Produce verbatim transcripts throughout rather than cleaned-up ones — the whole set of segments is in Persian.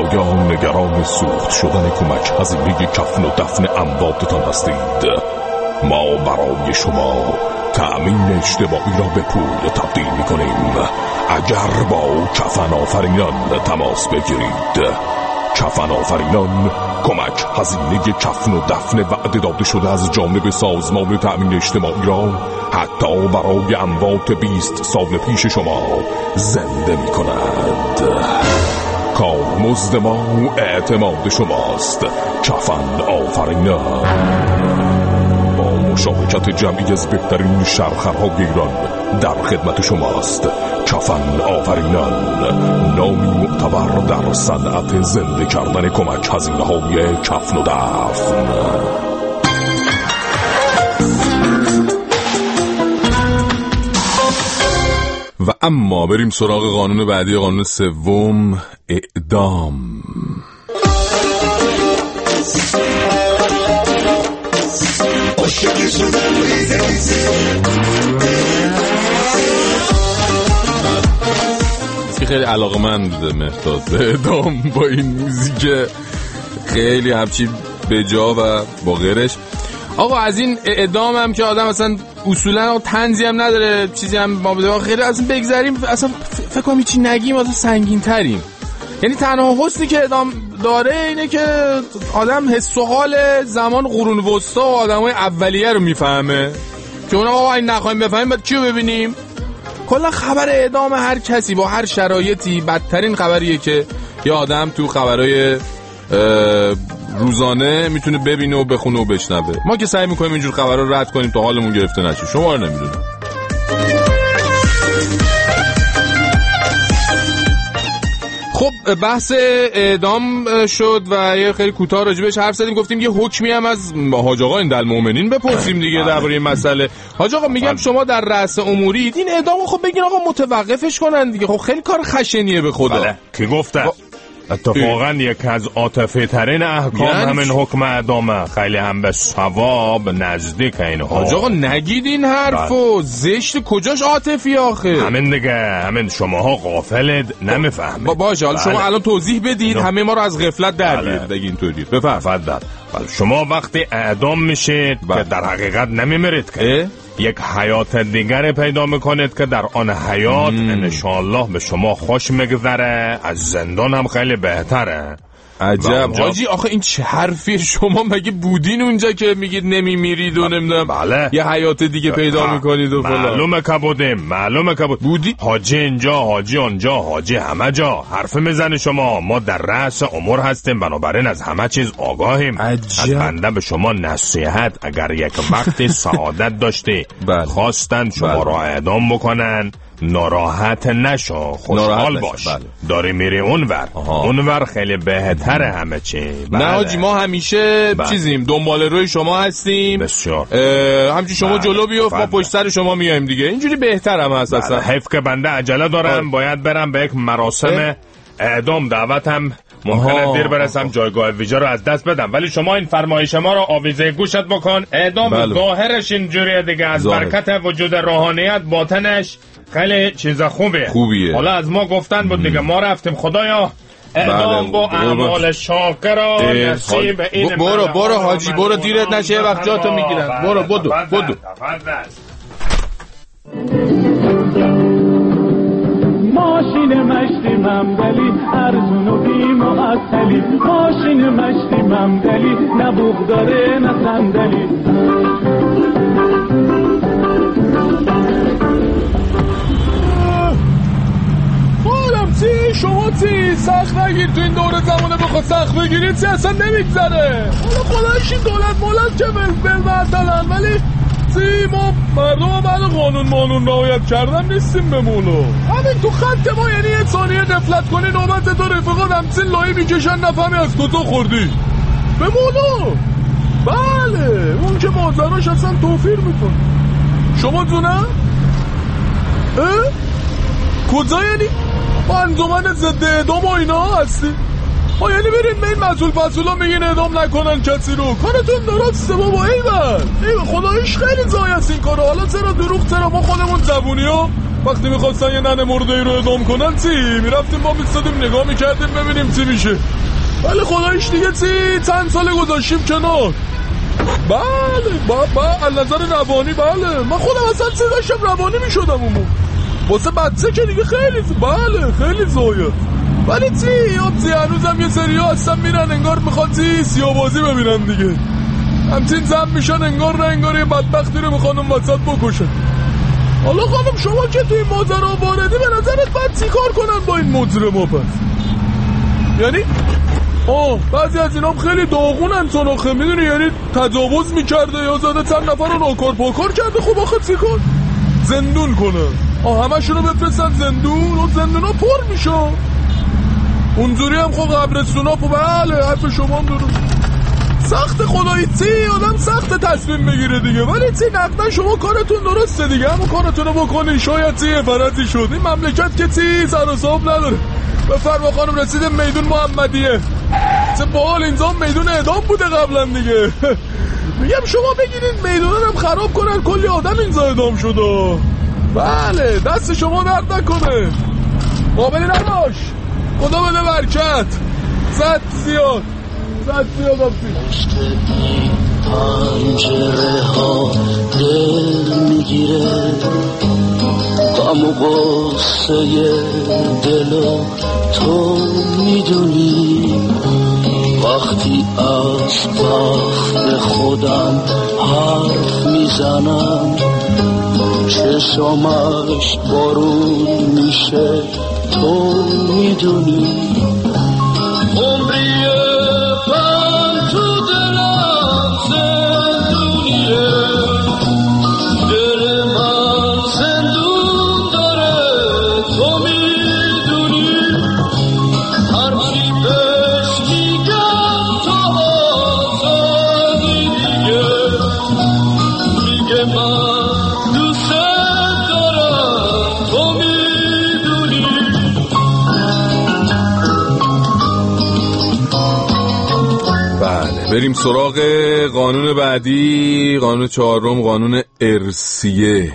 آیا نگران سوخت شدن کمک هزینه کفن و دفن امواتتان هستید؟ ما برای شما تأمین اجتماعی را به پول تبدیل می‌کنیم. اگر با کفن آفرینان تماس بگیرید. کفن آفرینان کمک هزینه کفن و دفن وعده داده شده از جانب سازمان تأمین اجتماعی را حتی برای اموات بیست سال پیش شما زنده می کند. کارمزد ما اعتماد شماست. کفن آفرینان با مشارکت جمعی از بهترین شرخرهای ایران در خدمت شماست. کفن آفرینان، نامی معتبر در صنعت زنده کردن کمک هزینه های کفن و دفن. و اما بریم سراغ قانون بعدی، قانون سوم، اعدام. خیلی علاقه‌مند بوده مهداد به اعدام با این موزیک خیلی همچی بجا و با غیرش. آقا از این اعدام هم که آدم اصلا اصولا طنزی هم نداره، چیزی هم ما بده خیلی اصلا بگذاریم، اصلا فکر کنم هیچی نگیم اصلا سنگین تریم. یعنی تنها حسنی که اعدام داره اینه که آدم حس و حال زمان قرون وسطا و آدمای اولیه رو میفهمه که اونا آقا این نخواهیم بفهمیم بعد چی رو ببینیم. کلا خبر اعدام هر کسی با هر شرایطی بدترین خبریه که یه آدم تو خبرهای روزانه میتونه ببینه و بخونه و بشنوه. ما که سعی میکنیم اینجور خبرها رو رد کنیم تا حالمون گرفته نشه. شما رو نمیدونم. خب بحث اعدام شد و یه خیلی کوتاه راجبش حرف زدیم، گفتیم یه حکمی هم از حاج آقا اندالمومنین بپرسیم دیگه درباره این مسئله. حاج آقا میگم شما در رأس امورید، این اعدامو خب بگین آقا متوقفش کنن دیگه. خب خیلی کار خشنیه به خدا. بله کی گفته؟ اتفاقا یکی از عاطفی ترین احکام یعنی همین حکم اعدامه. خیلی هم به ثواب نزدیک اینها. حاج آقا نگید این حرفو، زشت. کجاش عاطفی آخه؟ همین دیگه، همین شماها غافلید نمیفهمید. با باشه حالا شما الان توضیح بدید نه. همه ما رو از غفلت در بیارید دیگه اینطوری. بفرمایید. بله شما وقتی اعدام میشید که در حقیقت نمیمیرید که یک حیات دیگر پیدا میکنید که در آن حیات انشاءالله به شما خوش میگذره، از زندان هم خیلی بهتره. عجب حاجی، آخه این چه حرفیه؟ شما مگه بودین اونجا که میگید نمیمیرید و نمیدونم بله. یه حیات دیگه پیدا میکنید و فلان؟ معلومه که بودیم، معلومه که بود. بودی؟ حاجی اینجا، حاجی اونجا، حاجی همه جا حرف میزنه. شما ما در رأس امور هستیم، بنابراین از همه چیز آگاهیم. عجب. از بنده به شما نصیحت، اگر یک وقتی سعادت داشتی بله. خواستن شما بله. را اعدام بکنن، ناراحت نشو، خوشحال باش. بله. داری میری اونور، اونور خیلی بهتره همه چی. بله. نه حاجی ما همیشه بله. چیزیم دنبال روی شما هستیم. بسیار همچنین شما بله. جلو بیفت ما پشت سر شما میایم دیگه. اینجوری بهترم هست اصلا. بله. حیف که بنده عجله دارم بله. باید برم به یک مراسم اعدام دعوتم، ممکنه دیر برسم جایگاه ویژه رو از دست بدم، ولی شما این فرمایش ما رو آویزه گوشت بکن. اعدام بله. ظاهرش اینجوریه دیگه، از ظاهر. برکت وجود روحانیت باطنش خیلی چیز خوبه. خوبیه. حالا از ما گفتن بود دیگه، ما رفتیم خدایا اعدام با اعمال شاکر نصیب این. برو برو حاجی برو، دیرت نشه وقت جاتو میگیرن. برو بدو بدو. ماشین مشتی ممدلی ارزون و بی‌معطلی، ماشین مشتی ممدلی نه بوق داره نه صندلی. حالم چی؟ شما چی؟ سخت نگیر تو این دوره زمانه بخواد سخت بگیرید چی اصلا نمیگذره. حالا خدایش این دولت مولت که بل مثلا، ولی چی ما مردم هم بعد قانون مانون رعایت کردن نیستیم بمونو. همین تو خط ما، یعنی یه ثانیه غفلت کنی نوبت تو رفقات همچین لایی میکشن نفهمی از کجا خوردی بمونو. بله اون که مازراش اصلا توفیر میکن. شما دونه؟ اه؟ کجا یعنی؟ انجمن ضد اعدام و اینا هستی؟ ها یعنی برین به این مسئول فصولا میگین اعدام نکنن کسی رو؟ کارتون درسته بابا. ایول ایول خدایش خیلی زای است این کارو. حالا چرا دروغ؟ چرا ما خودمون زبونی ها وقتی میخواستن یه ننه مرده ای رو اعدام کنن چی؟ میرفتیم ما میستادیم نگاه میکردیم ببینیم چی میشه. ولی خدایش دیگه چی؟ چند سال گذاشتیم کنار. بله بابا از نظر روانی بله من خودم اصلا چی داشتم روانی میشدم اون واسه بچه که دیگه خیلی بله خیلی زایه. ولی چی؟ آبزی هنوزم یه سری ها هستن میرن انگار میخواد چی؟ سیاه‌بازی ببینن دیگه. همچین زن میشن انگار نه انگار یه بدبختی رو میخوان اون وسط بکشن. حالا خانم شما که توی ماجرا واردی به نظرت باید چی کار کنن با این مجرما پس؟ یعنی آه بعضی از اینام خیلی داغونن سناخه میدونی یعنی تجاوز میکرده یا زده چند نفر رو ناکار پاکار کرده. خب آخه چی کن؟ زندون کنه. آه همه شونو بفرستن زندون و زندون ها پر میشه. اونجوری هم خب قبرستون ها بله حرف شما هم درست. سخت خدایی چی؟ آدم سخت تصمیم بگیره دیگه. ولی چی نقدن شما کارتون درسته دیگه. همون کارتون رو بکنین شاید چی فرضی شد. این مملکت که چی سر و صاحب نداره. بفرما خانم رسید میدون محمدیه. چه باحال اینجا میدون اعدام بوده قبلا دیگه. میگم شما بگیرید میدون هم خراب کنن کلی آدم اینجا اعدام شده. بله دست شما درد نکنه. قابلی نباش. خدا بده برکت. زد زیاد زد زیاد پشت این پنجره ها دل میگیره غم و غصه دلو تو میدونی وقتی از بخت خودم حرف میزنم چشمش بارون میشه تو میدونی عمریه من تو دلم زندونیه دل من زندون داره تو میدونی هرچی بهش میگم تا آزادی دیگه میگه من دوست دارم تو میدونی. بله بریم سراغ قانون بعدی. قانون چهارم قانون ارثیه.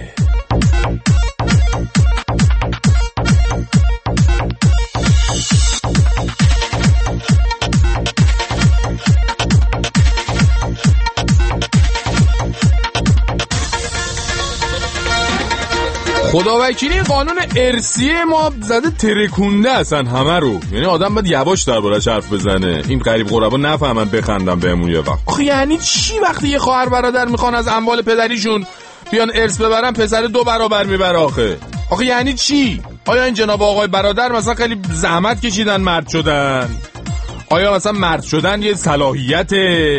خداوکیلی قانون ارثیه ما زده ترکونده اصلا همه رو. یعنی آدم باید یواش دربارش حرف بزنه. این غریب غربا نفهمن بخندن بهمون یه وقت. آخه یعنی چی وقتی یه خواهر برادر میخوان از اموال پدریشون بیان ارث ببرن پسر دو برابر میبره آخه؟ آخه یعنی چی؟ آیا این جناب آقای برادر مثلا خیلی زحمت کشیدن مرد شدن؟ آیا مثلا مرد شدن یه صلاحیت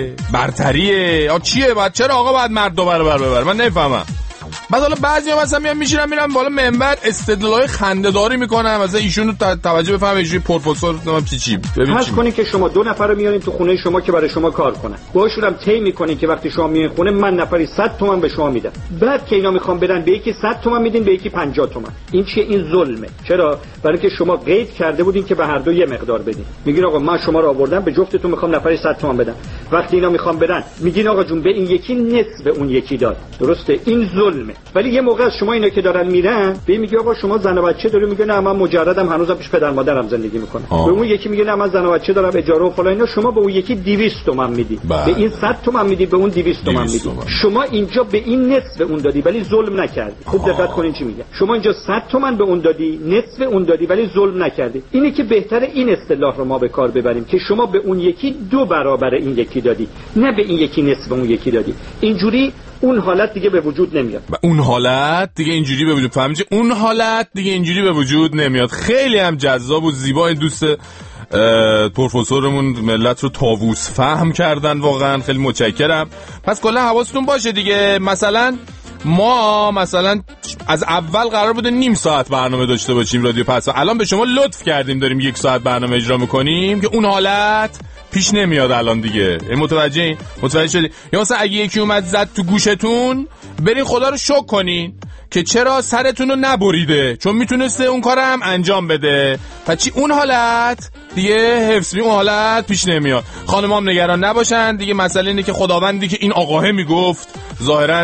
برتریه؟ آ چیه؟ بعد چرا آقا باید مرد دو برابر ببره؟ من نفهمم. بعد حالا بعضیا مثلا میان میشینن میرن بالا منبر استدلالای خنده‌داری میکنن مثلا ایشونو توجه بفهمه ایشون پروفسور نمیدونم چی چی. فرض کنین که شما دو نفر رو میارین تو خونه شما که برای شما کار کنن. باهاشون هم طی میکنین که وقتی شما میایین خونه من نفری صد تومن به شما میدم. بعد که اینا میخوام بدن به یکی صد تومن میدین به یکی پنجاه تومن. این چیه؟ این ظلمه. چرا؟ برای که شما قید کرده بودین که به هر دو یه مقدار بدین. میگین آقا من شما رو آوردم به جفتتون میخوام نفری صد تومن بدم. وقتی اینا میخوام بدن میگین آقا جون به این یکی نصف اون یکی داد. درسته؟ این ظلمه. ولی یه موقع شما اینا که دارن میرن به میگه آقا شما زن و بچه داری، میگه نه من مجردم هنوزم پیش پدر مادرم زندگی میکنم. به اون یکی میگه نه من زن و بچه دارم اجاره و فلان اینا. شما به اون یکی دویست تومن میدی، به این صد تومن میدی، به اون دویست تومن میدی. شما اینجا به این نصف اون دادی ولی ظلم نکردی. خوب دقت کنین چی میگه. شما اینجا صد تومن به اون دادی، نصف اون دادی ولی ظلم نکردی. اینه که بهتره این اصطلاح رو ما به کار ببریم که شما به اون یکی دو برابر این یکی دادی، نه به این یکی نصف اون یکی دادی. اینجوری اون حالت دیگه به وجود نمیاد. اون حالت دیگه اینجوری به وجود فهمیدی؟ اون حالت دیگه اینجوری به وجود نمیاد. خیلی هم جذاب و زیبا. این دوست پروفسورمون ملت رو طاووس فهم کردن، واقعا خیلی متشکرم. پس کلا حواستون باشه دیگه. مثلا ما مثلا از اول قرار بوده نیم ساعت برنامه داشته باشیم رادیو پس، الان به شما لطف کردیم داریم یک ساعت برنامه اجرا میکنیم که اون حالت پیش نمیاد الان دیگه. متوجه این متوجه شدی؟ یا مثلا اگه یکی اومد زد تو گوشتون برین خدا رو شکر کنین که چرا سرتون رو نبریده، چون میتونسته اون کار هم انجام بده. پس چی اون حالت دیگه حفظ می اون حالت پیش نمیاد. خانم هم نگران نباشن دیگه. مسئله اینه که خداوندی که این آقاه میگفت ظاهرا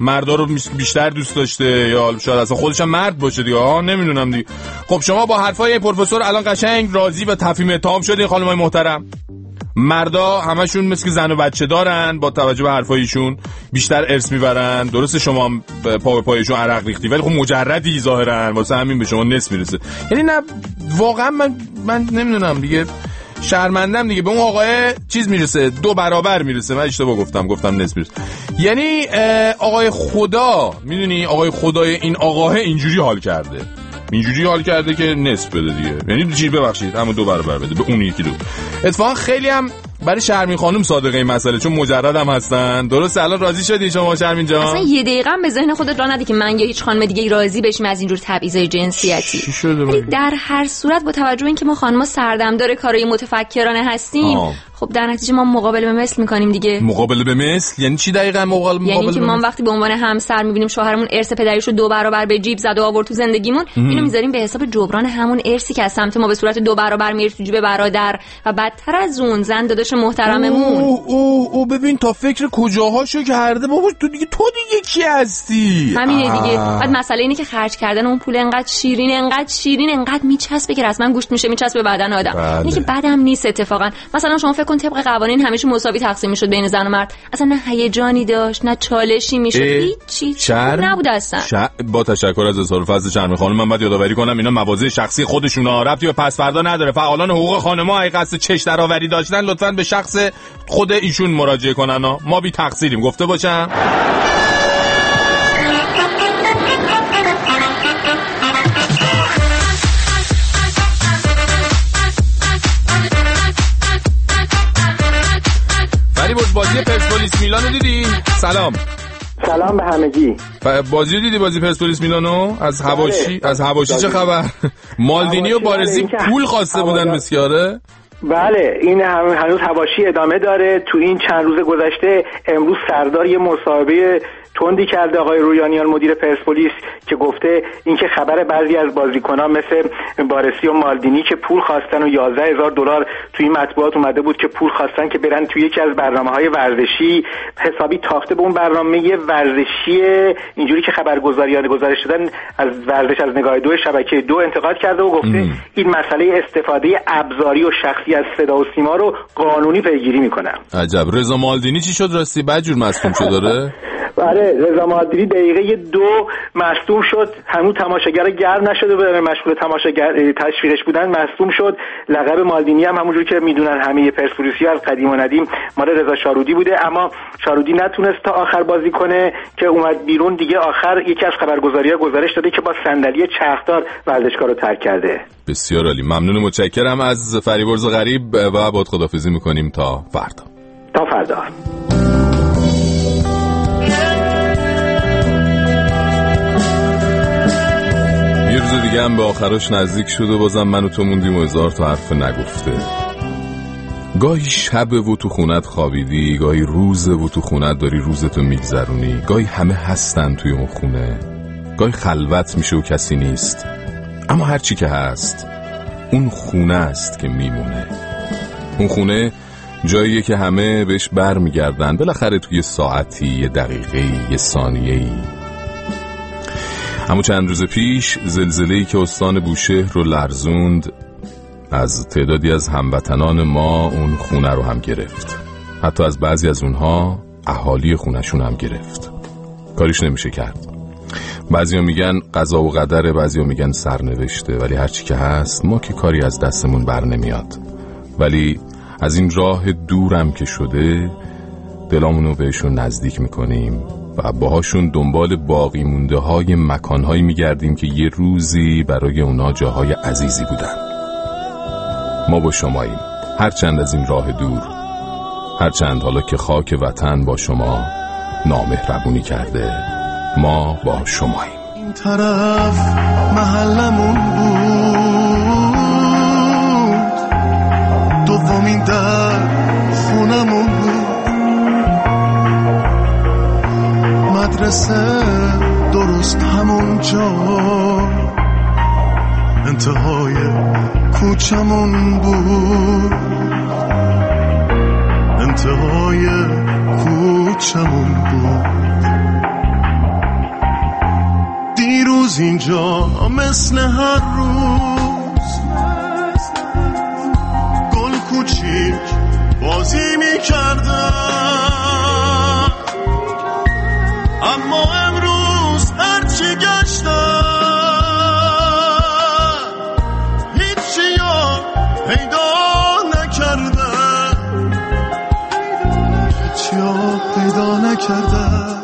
مردا رو بیشتر دوست داشته یا شاید اصلا خودش هم مرد باشه دیگه، ها نمیدونم دیگه. خب شما با حرفای پروفسور الان قشنگ راضی و تفهیم اتهام شدین خانمای محترم. مردا همشون مثل زن و بچه دارن، با توجه به حرفایشون بیشتر ارث میبرن. درسته شما پا به پایشون عرق ریختی ولی خب مجردی ظاهرا، واسه همین به شما نصف میرسه. یعنی نه واقعا من من نمیدونم دیگه، شرمندم دیگه. به اون آقای چیز میرسه، دو برابر میرسه. من اشتباه گفتم، گفتم نصف میرسه. یعنی آقای خدا، میدونی آقای خدای این آقاه اینجوری حال کرده، اینجوری حال کرده که نصف بده دیگه. یعنی چی ببخشید همون دو برابر بده به اون یکی دو. اتفاقا خیلی هم برای شرمین خانم صادقه این مسئله، چون مجرد هم هستن. درست الان راضی شدی شما شرمین جان؟ اصلا یه دقیقه هم به ذهن خودت راه ندی که من یا هیچ خانم دیگه راضی بشیم از اینجور تبعیضای جنسیتی. چی شده؟ ولی در هر صورت با توجه اینکه ما خانم‌ها سردمدار کارهای متفکرانه هستیم، آه. خب در نتیجه ما مقابله به مثل می‌کنیم دیگه. مقابله به مثل یعنی چی دقیقاً؟ مقابله به یعنی که ما وقتی به عنوان همسر می‌بینیم شوهرمون ارث پدریشو دو برابر به جیب زد و آورد تو زندگیمون، اینو می‌ذاریم به حساب جبران همون ارثی که از سمت ما به صورت دو برابر میره تو جیب برادر و بدتر از اون زن داداش محترممون. او او او ببین تا فکر کجاهاشو کرده بابا. تو دیگه تو دیگه کی هستی؟ همینه دیگه. بعد مسئله اینه که خرج کردن اون پول انقدر شیرین انقدر شیرین انقدر میچسبه که رسما گوشت میشه میچسبه به بدن آدم. بله. اینه که بعدم نیست اتفاقا. مثلا شما فکر کن طبق قوانین همیشه مساوی تقسیم میشد بین زن و مرد، اصلا نه هیجانی داشت نه چالشی میشد، هیچی نبود اصلا. شر... با تشکر از اظهار فضل شرم خانم، من باید یادآوری کنم اینا مواضع شخصی خودشونه، ربطی به پس فردا نداره. فعالان حقوق خانم‌ها اگه قصد چش درآوری داشتن لطفاً به شخص خود ایشون مراجعه کنن ها. ما بی تقصیریم گفته باشم. ولی بود بازی پرسپولیس میلانو دیدی؟ سلام. سلام به همگی. بازی دیدی بازی پرسپولیس میلانو؟ از حواشی از حواشی چه خبر؟ مالدینی و بارزی پول خواسته بودن مسیاره؟ بله این هنوز حواشی ادامه داره. تو این چند روز گذشته امروز سردار یه مصاحبه تندی کرده آقای رویانیان مدیر پرسپولیس که گفته اینکه خبر بعضی از بازیکنان مثل بارسی و مالدینی که پول خواستن و یازده هزار دلار توی مطبوعات اومده بود که پول خواستن که برن توی یکی از برنامه‌های ورزشی، حسابی تاخته به اون برنامه ورزشی اینجوری که خبرگزاریان گزارش دادن از ورزش از نگاه دو شبکه دو انتقاد کرده و گفته ام. این مسئله استفاده ابزاری و شخصی از صدا و سیما رو قانونی پیگیری میکنن. عجب. رضا مالدینی چی شد راستی؟ بدجور مصدوم شد داره؟ بله رضا مالدینی دقیقه دو مصدوم شد، هنوز تماشاگر گرم نشده بود، مشغول تماشاگر تشویقش بودن مصدوم شد. لقب مالدینی هم همونجوری که میدونن همه پرسپولیسی‌ها از قدیم و ندیم مال رضا شارودی بوده، اما شارودی نتونست تا آخر بازی کنه که اومد بیرون دیگه. آخر یکی از خبرگزاری‌ها گزارش داده که با صندلی چرخدار ورزشگاه رو ترک کرده. بسیار عالی، ممنون، متشکرم از فریبرز غریب و با خداحافظی می‌کنیم تا فردا. تا فردا. یه روز دیگه هم به آخرش نزدیک شد و بازم من و تو موندیم و هزار تا حرف نگفته. گاهی شب و تو خونت خوابیدی، گاهی روز و تو خونت داری روزتو میگذرونی، گاهی همه هستن توی اون خونه، گاهی خلوت میشه و کسی نیست، اما هرچی که هست اون خونه است که میمونه. اون خونه جاییه که همه بهش بر میگردن بالاخره توی ساعتی، یه دقیقه‌ای، یه ثانیه‌ای. اما چند روز پیش زلزله‌ای که استان بوشهر رو لرزوند از تعدادی از هموطنان ما اون خونه رو هم گرفت. حتی از بعضی از اونها اهالی خونشون هم گرفت. کاریش نمیشه کرد. بعضیا میگن قضا و قدره، بعضیا میگن سرنوشته، ولی هرچی که هست ما که کاری از دستمون بر نمیاد. ولی از این راه دورم که شده دلامونو بهشون نزدیک میکنیم و باهاشون دنبال باقی مونده های مکانهایی میگردیم که یه روزی برای اونا جاهای عزیزی بودن. ما با شماییم، هرچند از این راه دور، هرچند حالا که خاک وطن با شما نامهربونی کرده، ما با شماییم. این طرف محلمون بود، دومین در خونمون بود، مدرسه درست همون جا، انتهای کوچمون بود، انتهای کوچمون بود. روز اینجا مثل هر روز گل کوچیک بازی میکردن، اما امروز هرچی گشتن هیچی یا پیدا نکردن، هیچی یا پیدا نکردن.